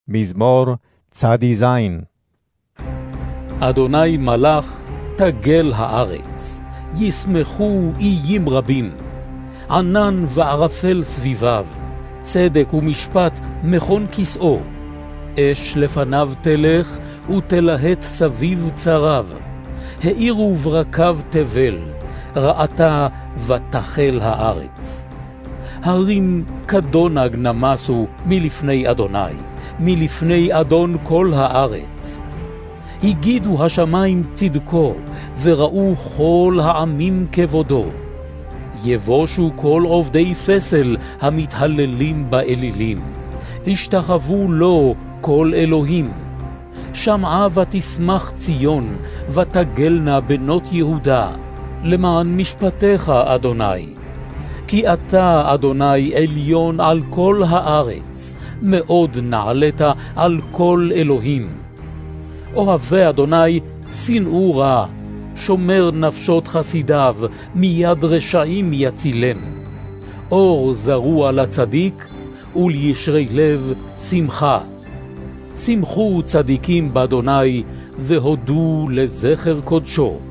מזמור צ"ז. אדוני מלך תגל הארץ, ישמחו איים רבים. ענן וערפל סביביו, צדק ומשפט מכון כסאו. אש לפניו תלך ותלהט סביב צריו. האירו ברקיו תבל, רעתה ותחל הארץ. הרים כדונג נמסו מלפני אדוני, מלפני אדון כל הארץ. הגידו השמיים צדקו, וראו כל העמים כבודו. יבושו כל עובדי פסל המתהללים באלילים, השתחוו לו כל אלוהים. שמעה ותשמח ציון, ותגלנה בנות יהודה, למען משפטיך אדוני. כי אתה אדוני עליון על כל הארץ, מאוד נעלת על כל אלוהים. אוהבי אדוני שנאו רע, שומר נפשות חסידיו, מיד רשעים יצילם. אור זרוע לצדיק, ולישרי לב שמחה. שמחו צדיקים באדוני, והודו לזכר קודשו.